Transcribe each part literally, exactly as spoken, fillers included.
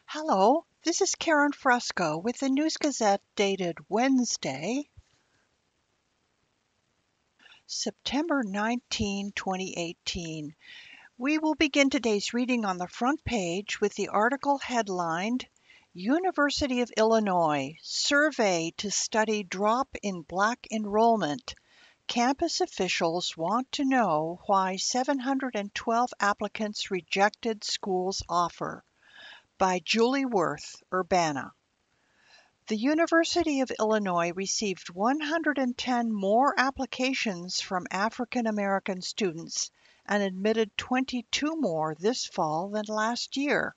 Hello, this is Karen Fresco with the News Gazette dated Wednesday, September nineteenth, twenty eighteen. We will begin today's reading on the front page with the article headlined, University of Illinois Survey to Study Drop in Black Enrollment. Campus officials want to know why seven hundred twelve applicants rejected school's offer. By Julie Worth, Urbana. The University of Illinois received one hundred ten more applications from African American students and admitted twenty-two more this fall than last year.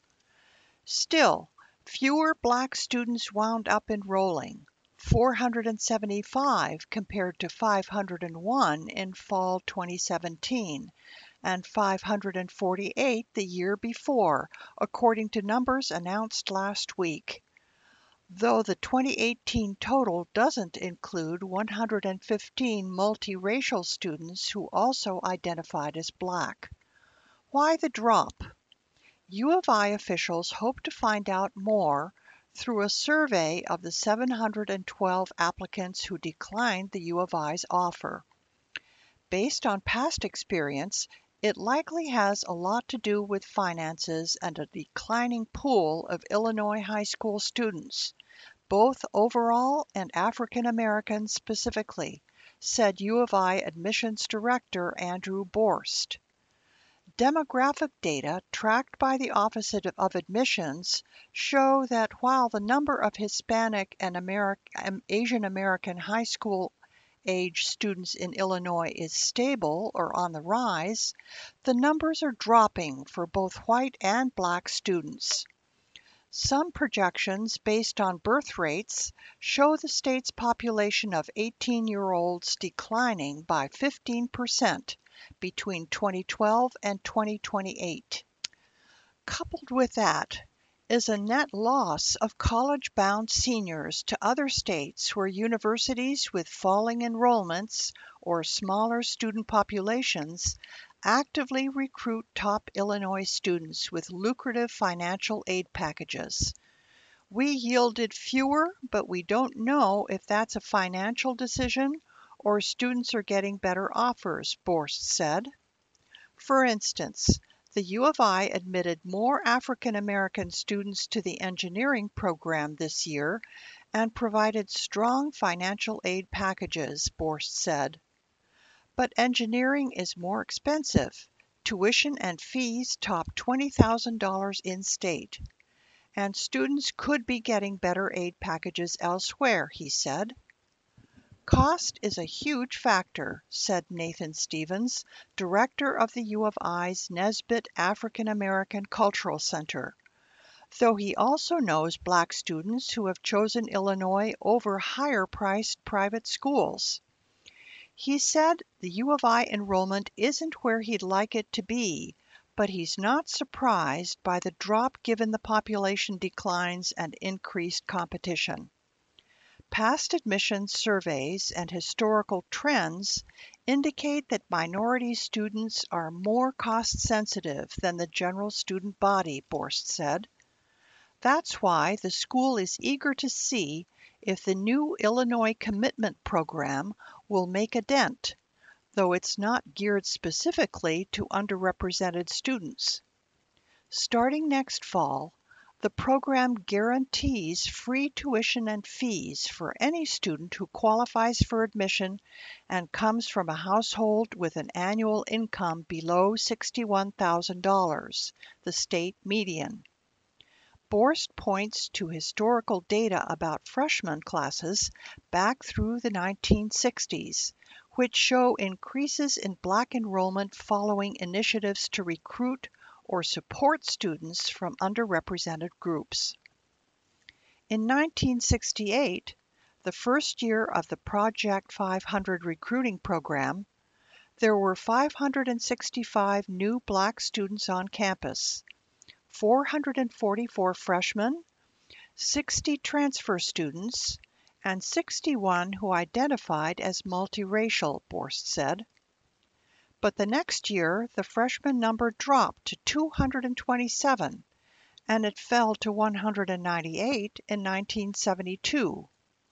Still, fewer Black students wound up enrolling, four hundred seventy-five compared to five hundred one in fall twenty seventeen, and five hundred forty-eight the year before, according to numbers announced last week. Though the twenty eighteen total doesn't include one hundred fifteen multiracial students who also identified as Black. Why the drop? U of I officials hope to find out more through a survey of the seven hundred twelve applicants who declined the U of I's offer. Based on past experience, it likely has a lot to do with finances and a declining pool of Illinois high school students, both overall and African American specifically, said U of I Admissions Director Andrew Borst. Demographic data tracked by the Office of Admissions show that while the number of Hispanic and Ameri- Asian American high school age students in Illinois is stable or on the rise, the numbers are dropping for both white and Black students. Some projections based on birth rates show the state's population of eighteen-year-olds declining by fifteen percent between twenty twelve and twenty twenty-eight. Coupled with that is a net loss of college-bound seniors to other states where universities with falling enrollments or smaller student populations actively recruit top Illinois students with lucrative financial aid packages. We yielded fewer, but we don't know if that's a financial decision or students are getting better offers, Borst said. For instance, the U of I admitted more African American students to the engineering program this year and provided strong financial aid packages, Borst said. But engineering is more expensive. Tuition and fees top twenty thousand dollars in state, and students could be getting better aid packages elsewhere, he said. Cost is a huge factor, said Nathan Stevens, director of the U of I's Nesbitt African American Cultural Center, though he also knows Black students who have chosen Illinois over higher-priced private schools. He said the U of I enrollment isn't where he'd like it to be, but he's not surprised by the drop given the population declines and increased competition. Past admissions surveys and historical trends indicate that minority students are more cost-sensitive than the general student body, Borst said. That's why the school is eager to see if the new Illinois Commitment Program will make a dent, though it's not geared specifically to underrepresented students. Starting next fall, the program guarantees free tuition and fees for any student who qualifies for admission and comes from a household with an annual income below sixty-one thousand dollars, the state median. Borst points to historical data about freshman classes back through the nineteen sixties, which show increases in Black enrollment following initiatives to recruit or support students from underrepresented groups. In nineteen sixty-eight, the first year of the Project five hundred recruiting program, there were five hundred sixty-five new Black students on campus, four hundred forty-four freshmen, sixty transfer students, and sixty-one who identified as multiracial, Borst said. But the next year, the freshman number dropped to two hundred twenty-seven, and it fell to one hundred ninety-eight in nineteen seventy-two.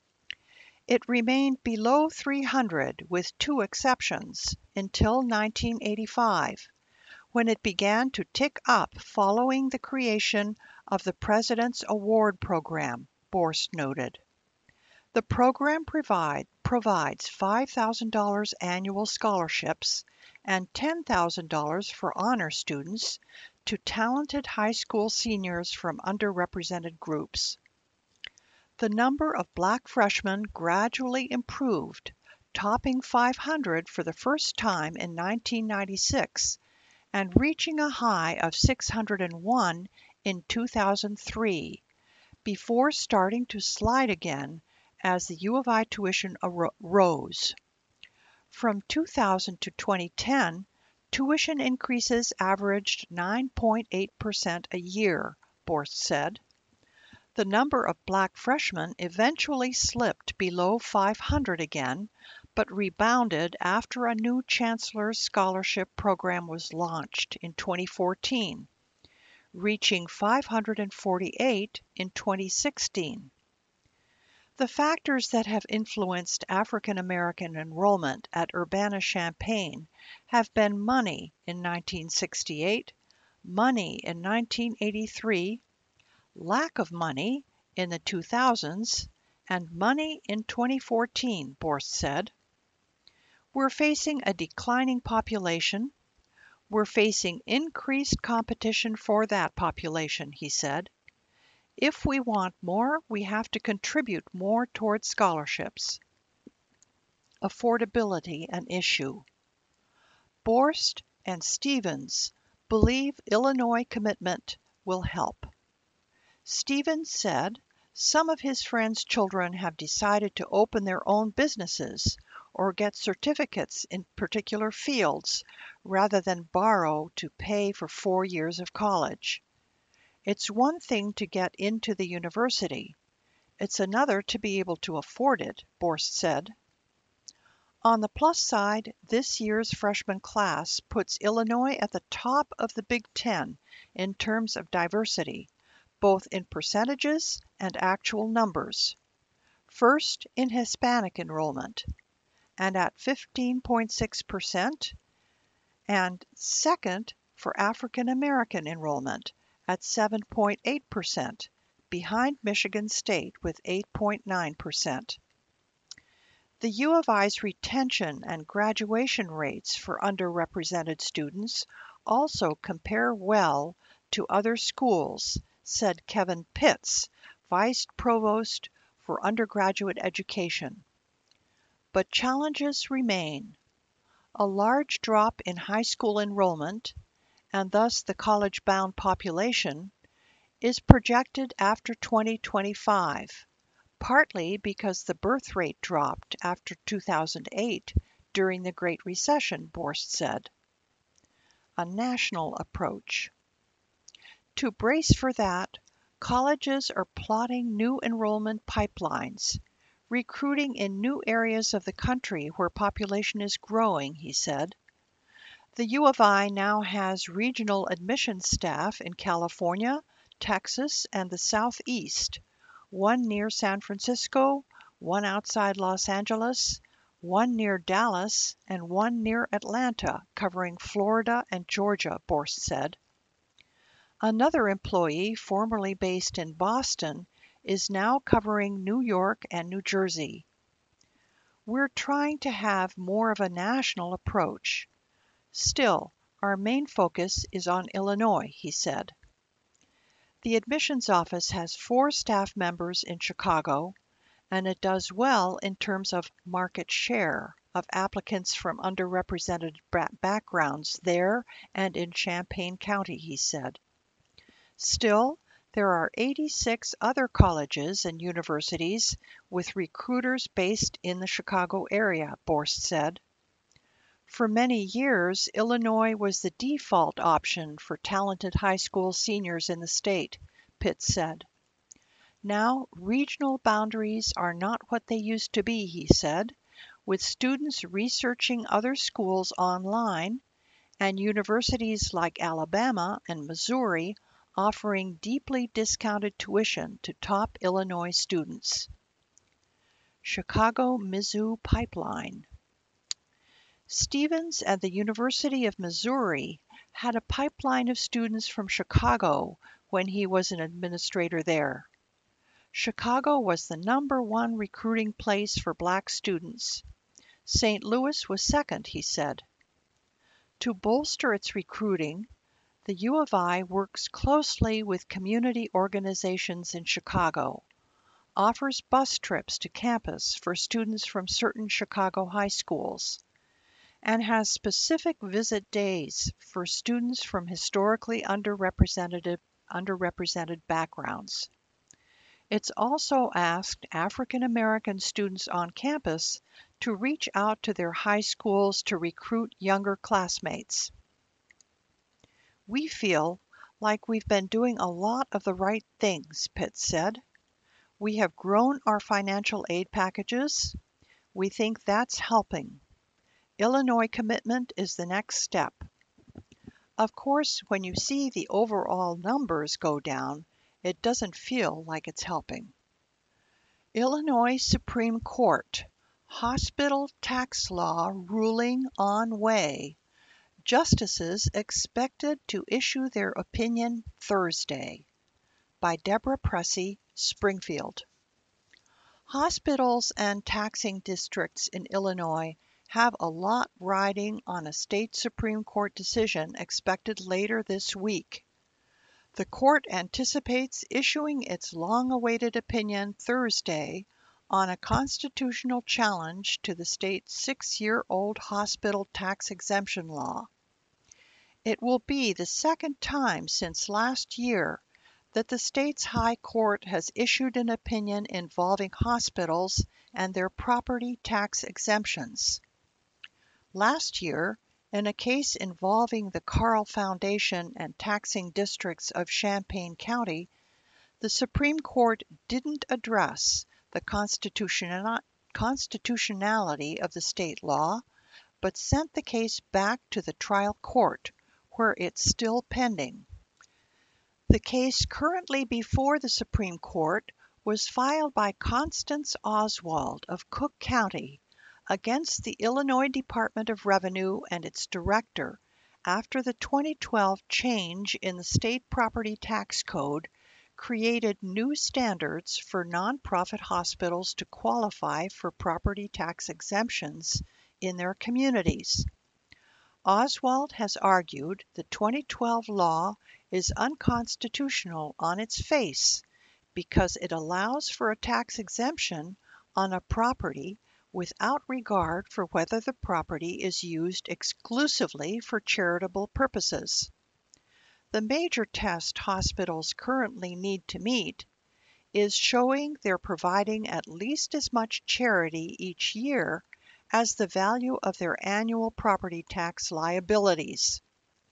It remained below three hundred with two exceptions until nineteen eighty-five, when it began to tick up following the creation of the President's Award Program, Borst noted. The program provide, provides five thousand dollars annual scholarships and ten thousand dollars for honor students to talented high school seniors from underrepresented groups. The number of black freshmen gradually improved, topping five hundred for the first time in nineteen ninety-six and reaching a high of six hundred one in two thousand three, before starting to slide again as the U of I tuition rose. From two thousand to twenty ten, tuition increases averaged nine point eight percent a year, Borst said. The number of black freshmen eventually slipped below five hundred again, but rebounded after a new Chancellor's Scholarship Program was launched in twenty fourteen, reaching five hundred forty-eight in twenty sixteen. The factors that have influenced African American enrollment at Urbana-Champaign have been money in nineteen sixty-eight, money in nineteen eighty-three, lack of money in the two thousands, and money in twenty fourteen, Borst said. We're facing a declining population. We're facing increased competition for that population, he said. If we want more, we have to contribute more towards scholarships. Affordability an issue. Borst and Stevens believe Illinois commitment will help. Stevens said some of his friends' children have decided to open their own businesses or get certificates in particular fields rather than borrow to pay for four years of college. It's one thing to get into the university. It's another to be able to afford it, Borst said. On the plus side, this year's freshman class puts Illinois at the top of the Big Ten in terms of diversity, both in percentages and actual numbers. First in Hispanic enrollment, and at fifteen point six percent, and second for African American enrollment at seven point eight percent, behind Michigan State with eight point nine percent. The U of I's retention and graduation rates for underrepresented students also compare well to other schools, said Kevin Pitts, Vice Provost for Undergraduate Education. But challenges remain. A large drop in high school enrollment, and thus the college-bound population, is projected after twenty twenty-five, partly because the birth rate dropped after two thousand eight during the Great Recession, Borst said. A national approach. To brace for that, colleges are plotting new enrollment pipelines, recruiting in new areas of the country where population is growing, he said. The U of I now has regional admissions staff in California, Texas, and the Southeast, one near San Francisco, one outside Los Angeles, one near Dallas, and one near Atlanta, covering Florida and Georgia, Borst said. Another employee, formerly based in Boston, is now covering New York and New Jersey. We're trying to have more of a national approach. Still, our main focus is on Illinois, he said. The admissions office has four staff members in Chicago, and it does well in terms of market share of applicants from underrepresented backgrounds there and in Champaign County, he said. Still, there are eighty-six other colleges and universities with recruiters based in the Chicago area, Borst said. For many years, Illinois was the default option for talented high school seniors in the state, Pitts said. Now, regional boundaries are not what they used to be, he said, with students researching other schools online and universities like Alabama and Missouri offering deeply discounted tuition to top Illinois students. Chicago-Mizzou Pipeline. Stevens at the University of Missouri had a pipeline of students from Chicago when he was an administrator there. Chicago was the number one recruiting place for black students. Saint Louis was second, he said. To bolster its recruiting, the U of I works closely with community organizations in Chicago, offers bus trips to campus for students from certain Chicago high schools, and has specific visit days for students from historically underrepresented, underrepresented backgrounds. It's also asked African American students on campus to reach out to their high schools to recruit younger classmates. We feel like we've been doing a lot of the right things, Pitts said. We have grown our financial aid packages. We think that's helping. Illinois commitment is the next step. Of course, when you see the overall numbers go down, it doesn't feel like it's helping. Illinois Supreme Court, hospital tax law ruling on way. Justices expected to issue their opinion Thursday. By Deborah Pressey, Springfield. Hospitals and taxing districts in Illinois have a lot riding on a state Supreme Court decision expected later this week. The court anticipates issuing its long-awaited opinion Thursday on a constitutional challenge to the state's six-year-old hospital tax exemption law. It will be the second time since last year that the state's high court has issued an opinion involving hospitals and their property tax exemptions. Last year, in a case involving the Carle Foundation and taxing districts of Champaign County, the Supreme Court didn't address the constitutional- constitutionality of the state law, but sent the case back to the trial court, where it's still pending. The case currently before the Supreme Court was filed by Constance Oswald of Cook County against the Illinois Department of Revenue and its director after the twenty twelve change in the state property tax code created new standards for nonprofit hospitals to qualify for property tax exemptions in their communities. Oswald has argued the twenty twelve law is unconstitutional on its face because it allows for a tax exemption on a property without regard for whether the property is used exclusively for charitable purposes. The major test hospitals currently need to meet is showing they're providing at least as much charity each year as the value of their annual property tax liabilities.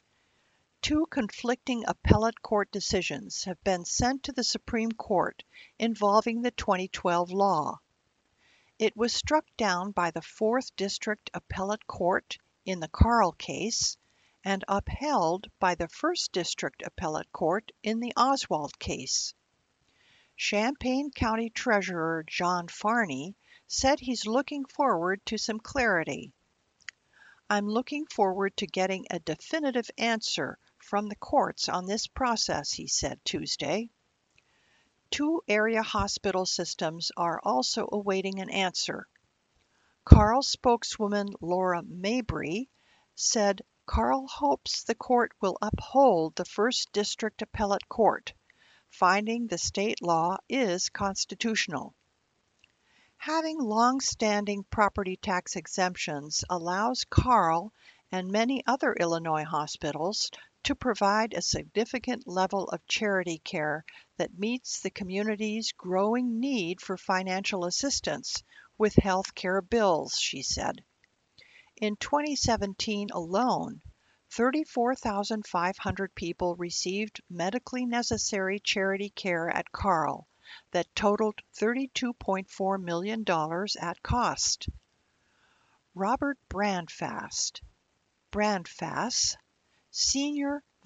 Two conflicting appellate court decisions have been sent to the Supreme Court involving the twenty twelve law. It was struck down by the fourth District Appellate Court in the Carle case and upheld by the first District Appellate Court in the Oswald case. Champaign County Treasurer John Farney said he's looking forward to some clarity. I'm looking forward to getting a definitive answer from the courts on this process, he said Tuesday. Two area hospital systems are also awaiting an answer. Carle spokeswoman Laura Mabry said Carle hopes the court will uphold the first District Appellate Court, finding the state law is constitutional. Having long-standing property tax exemptions allows Carle and many other Illinois hospitals to provide a significant level of charity care that meets the community's growing need for financial assistance with health care bills, she said. In twenty seventeen alone, thirty-four thousand five hundred people received medically necessary charity care at Carle that totaled thirty-two point four million dollars at cost. Robert Brandfast, Brandfast, Senior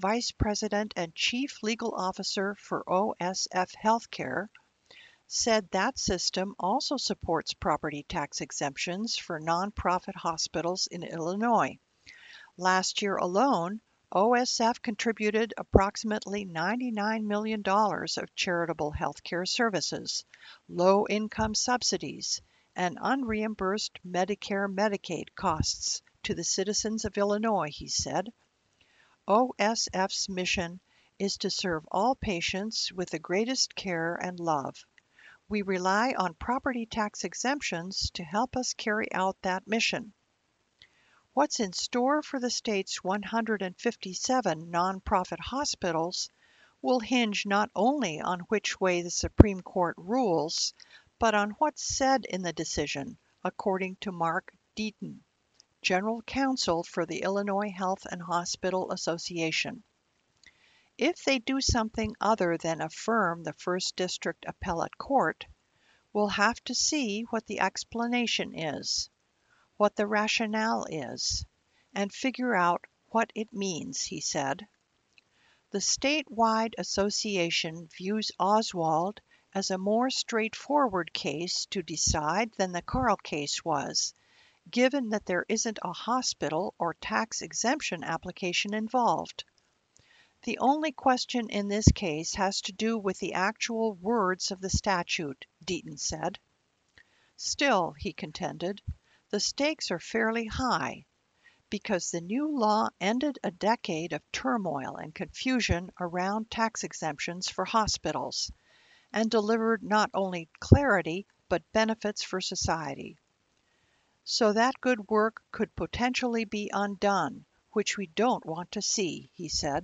Vice President and Chief Legal Officer for O S F Healthcare, said that system also supports property tax exemptions for nonprofit hospitals in Illinois. Last year alone, O S F contributed approximately ninety-nine million dollars of charitable healthcare services, low-income subsidies, and unreimbursed Medicare-Medicaid costs to the citizens of Illinois, he said. O S F's mission is to serve all patients with the greatest care and love. We rely on property tax exemptions to help us carry out that mission. What's in store for the state's one hundred fifty-seven nonprofit hospitals will hinge not only on which way the Supreme Court rules, but on what's said in the decision, according to Mark Deaton, General Counsel for the Illinois Health and Hospital Association. If they do something other than affirm the First District Appellate Court, we'll have to see what the explanation is, what the rationale is, and figure out what it means, he said. The statewide association views Oswald as a more straightforward case to decide than the Carl case was, given that there isn't a hospital or tax exemption application involved. The only question in this case has to do with the actual words of the statute, Deaton said. Still, he contended, the stakes are fairly high, because the new law ended a decade of turmoil and confusion around tax exemptions for hospitals, and delivered not only clarity but benefits for society. So that good work could potentially be undone, which we don't want to see, he said.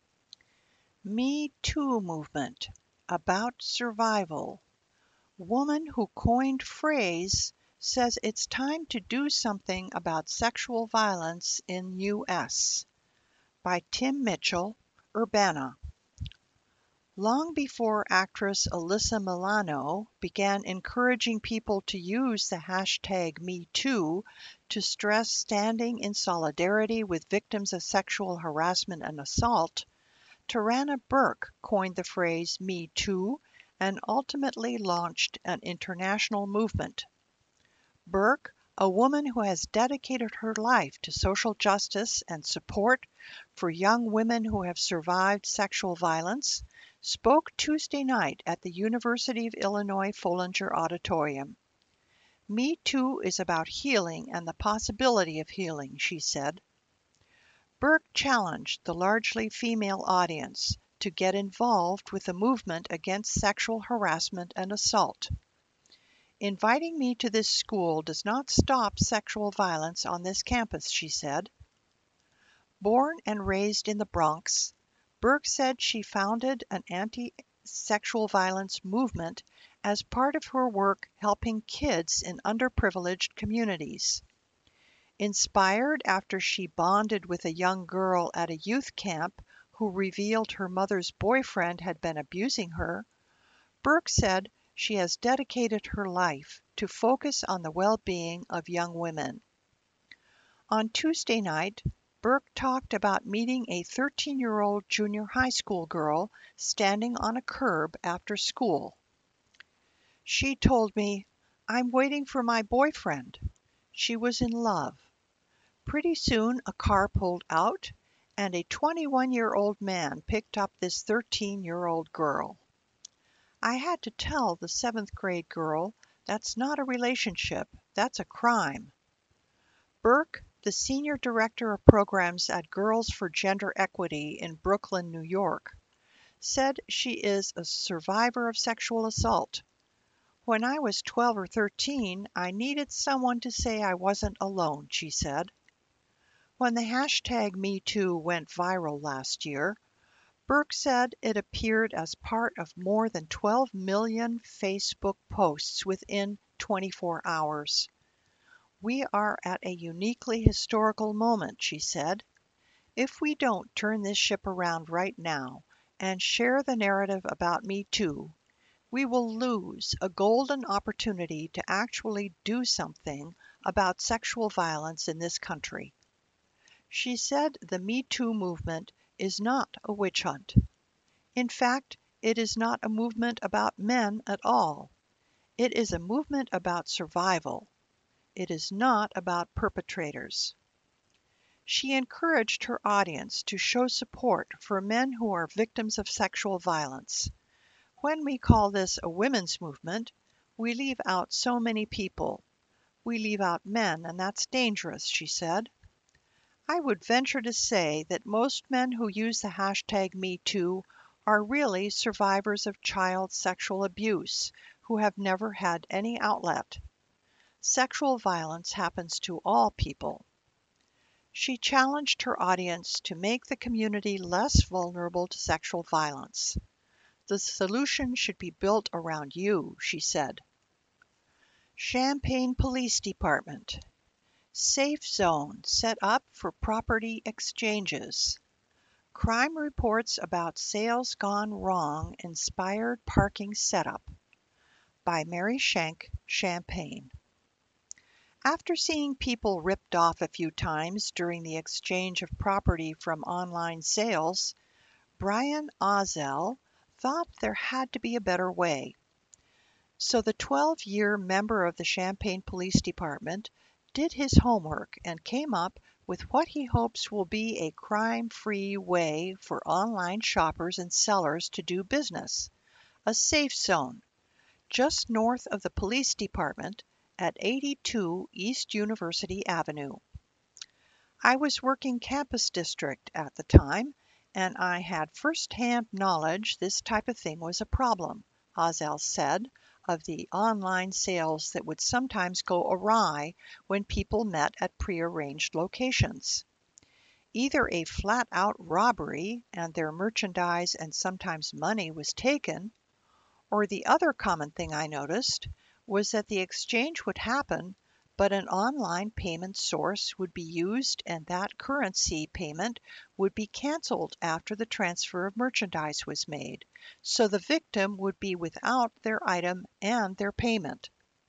Me Too movement, about survival. Woman who coined phrase says it's time to do something about sexual violence in U S By Tim Mitchell, Urbana. Long before actress Alyssa Milano began encouraging people to use the hashtag MeToo to stress standing in solidarity with victims of sexual harassment and assault, Tarana Burke coined the phrase Me Too and ultimately launched an international movement. Burke, a woman who has dedicated her life to social justice and support for young women who have survived sexual violence, spoke Tuesday night at the University of Illinois Follinger Auditorium. Me Too is about healing and the possibility of healing, she said. Burke challenged the largely female audience to get involved with the movement against sexual harassment and assault. Inviting me to this school does not stop sexual violence on this campus, she said. Born and raised in the Bronx, Burke said she founded an anti-sexual violence movement as part of her work helping kids in underprivileged communities. Inspired after she bonded with a young girl at a youth camp who revealed her mother's boyfriend had been abusing her, Burke said she has dedicated her life to focus on the well-being of young women. On Tuesday night, Burke talked about meeting a thirteen-year-old junior high school girl standing on a curb after school. She told me, "I'm waiting for my boyfriend." She was in love. Pretty soon a car pulled out, and a twenty-one-year-old man picked up this thirteen-year-old girl. I had to tell the seventh grade girl, that's not a relationship, that's a crime. Burke, the senior director of programs at Girls for Gender Equity in Brooklyn, New York, said she is a survivor of sexual assault. When I was twelve or thirteen, I needed someone to say I wasn't alone, she said. When the hashtag MeToo went viral last year, Burke said it appeared as part of more than twelve million Facebook posts within twenty-four hours. We are at a uniquely historical moment, she said. If we don't turn this ship around right now and share the narrative about Me Too, we will lose a golden opportunity to actually do something about sexual violence in this country. She said the Me Too movement is not a witch hunt. In fact, it is not a movement about men at all. It is a movement about survival. It is not about perpetrators. She encouraged her audience to show support for men who are victims of sexual violence. When we call this a women's movement, we leave out so many people. We leave out men, and that's dangerous, she said. I would venture to say that most men who use the hashtag MeToo are really survivors of child sexual abuse who have never had any outlet. Sexual violence happens to all people. She challenged her audience to make the community less vulnerable to sexual violence. The solution should be built around you, she said. Champaign Police Department. Safe zone set up for property exchanges. Crime reports about sales gone wrong inspired parking setup. By Mary Schenk, Champaign. After seeing people ripped off a few times during the exchange of property from online sales, Brian Ozell thought there had to be a better way. So the twelve-year member of the Champaign Police Department did his homework and came up with what he hopes will be a crime-free way for online shoppers and sellers to do business, a safe zone, just north of the police department at eighty-two East University Avenue. I was working campus district at the time, and I had first-hand knowledge this type of thing was a problem, Ozell said, of the online sales that would sometimes go awry when people met at prearranged locations. Either a flat-out robbery and their merchandise and sometimes money was taken, or the other common thing I noticed was that the exchange would happen, but an online payment source would be used and that currency payment would be canceled after the transfer of merchandise was made, so the victim would be without their item and their payment.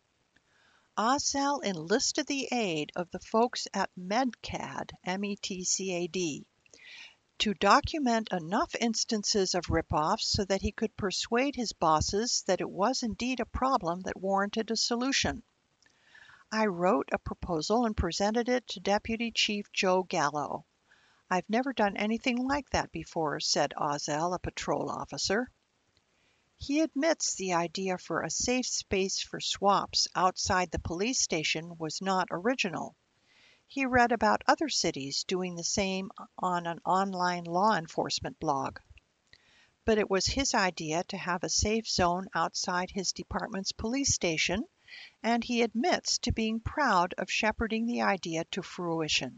Ozell enlisted the aid of the folks at METCAD, M E T C A D, to document enough instances of rip-offs so that he could persuade his bosses that it was indeed a problem that warranted a solution. I wrote a proposal and presented it to Deputy Chief Joe Gallo. I've never done anything like that before, said Ozell, a patrol officer. He admits the idea for a safe space for swaps outside the police station was not original. He read about other cities doing the same on an online law enforcement blog. But it was his idea to have a safe zone outside his department's police station, and he admits to being proud of shepherding the idea to fruition.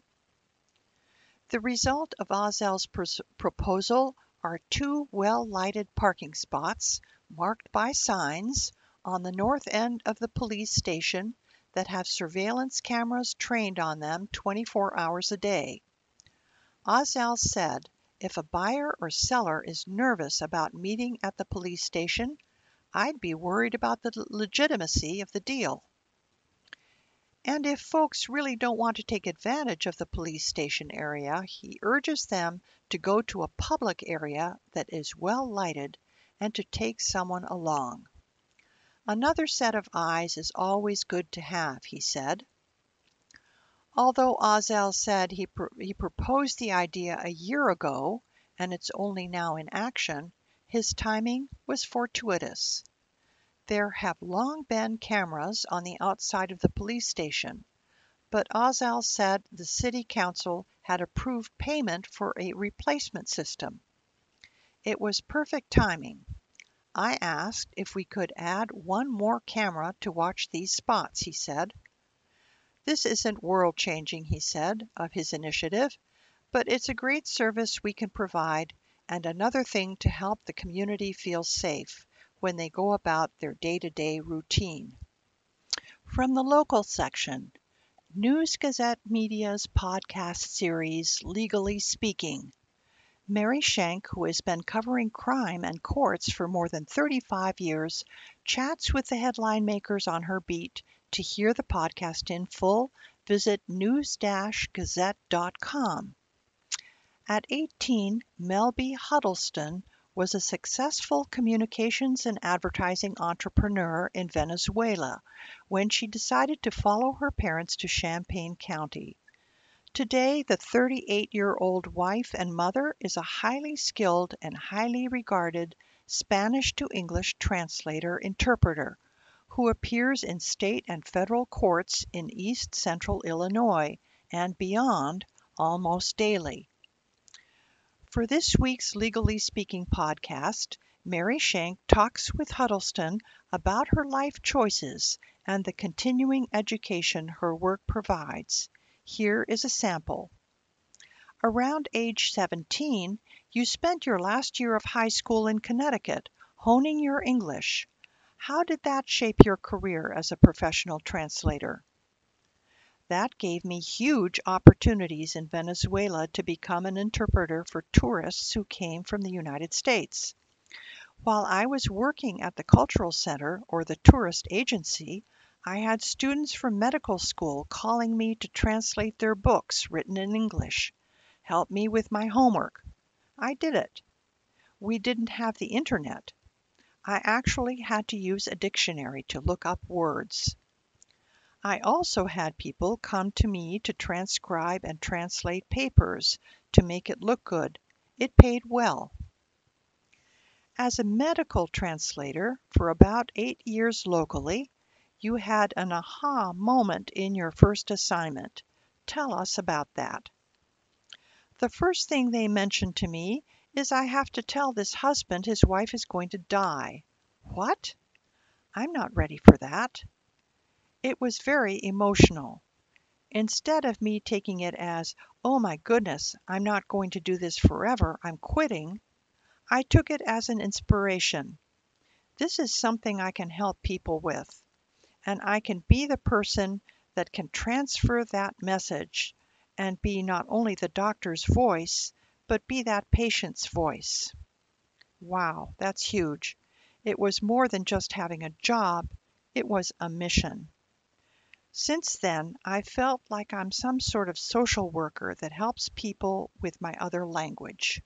The result of Ozell's pr- proposal are two well-lighted parking spots marked by signs on the north end of the police station that have surveillance cameras trained on them twenty-four hours a day. Ozell said, if a buyer or seller is nervous about meeting at the police station, I'd be worried about the legitimacy of the deal. And if folks really don't want to take advantage of the police station area, he urges them to go to a public area that is well lighted and to take someone along. Another set of eyes is always good to have, he said. Although Ozell said he, pr- he proposed the idea a year ago and it's only now in action, his timing was fortuitous. There have long been cameras on the outside of the police station, but Ozell said the city council had approved payment for a replacement system. It was perfect timing. I asked if we could add one more camera to watch these spots, he said. This isn't world-changing, he said, of his initiative, but it's a great service we can provide and another thing to help the community feel safe when they go about their day-to-day routine. From the local section, News Gazette Media's podcast series, Legally Speaking. Mary Schenk, who has been covering crime and courts for more than thirty-five years, chats with the headline makers on her beat. To hear the podcast in full, visit news dash gazette dot com. At eighteen, Melby Huddleston was a successful communications and advertising entrepreneur in Venezuela when she decided to follow her parents to Champaign County. Today, the thirty-eight-year-old wife and mother is a highly skilled and highly regarded Spanish to English translator-interpreter who appears in state and federal courts in East Central Illinois and beyond almost daily. For this week's Legally Speaking podcast, Mary Schenk talks with Huddleston about her life choices and the continuing education her work provides. Here is a sample. Around age seventeen, you spent your last year of high school in Connecticut, honing your English. How did that shape your career as a professional translator? That gave me huge opportunities in Venezuela to become an interpreter for tourists who came from the United States. While I was working at the Cultural Center or the tourist agency, I had students from medical school calling me to translate their books written in English. Help me with my homework. I did it. We didn't have the internet. I actually had to use a dictionary to look up words. I also had people come to me to transcribe and translate papers to make it look good. It paid well. As a medical translator for about eight years locally, you had an aha moment in your first assignment. Tell us about that. The first thing they mentioned to me is I have to tell this husband his wife is going to die. What? I'm not ready for that. It was very emotional. Instead of me taking it as, oh my goodness, I'm not going to do this forever, I'm quitting, I took it as an inspiration. This is something I can help people with, and I can be the person that can transfer that message and be not only the doctor's voice, but be that patient's voice. Wow, that's huge. It was more than just having a job, it was a mission. Since then, I felt like I'm some sort of social worker that helps people with my other language.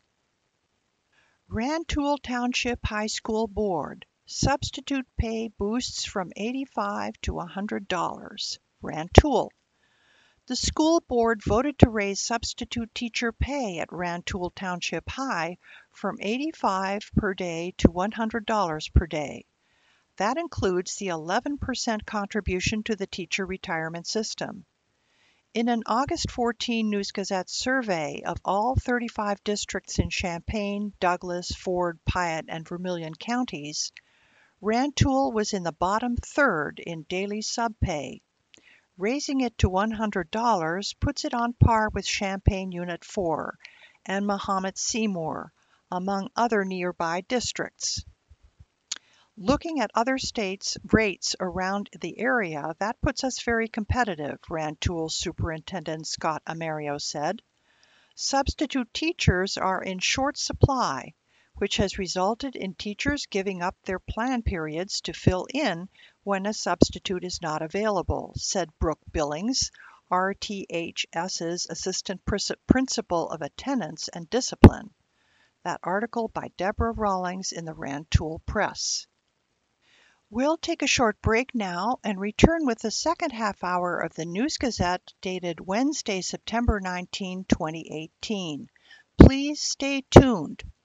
Rantoul Township High School Board. Substitute pay boosts from eighty-five dollars to one hundred dollars. Rantoul. The school board voted to raise substitute teacher pay at Rantoul Township High from eighty-five dollars per day to one hundred dollars per day. That includes the eleven percent contribution to the teacher retirement system. In an August fourteenth News-Gazette survey of all thirty-five districts in Champaign, Douglas, Ford, Piatt, and Vermilion counties, Rantoul was in the bottom third in daily subpay. Raising it to one hundred dollars puts it on par with Champaign Unit four and Mahomet Seymour, among other nearby districts. Looking at other states' rates around the area, that puts us very competitive, Rantoul Superintendent Scott Amerio said. Substitute teachers are in short supply, which has resulted in teachers giving up their plan periods to fill in when a substitute is not available, said Brooke Billings, R T H S's Assistant Principal of Attendance and Discipline. That article by Deborah Rawlings in the Rantoul Press. We'll take a short break now and return with the second half hour of the News-Gazette dated Wednesday, September nineteenth, twenty eighteen. Please stay tuned.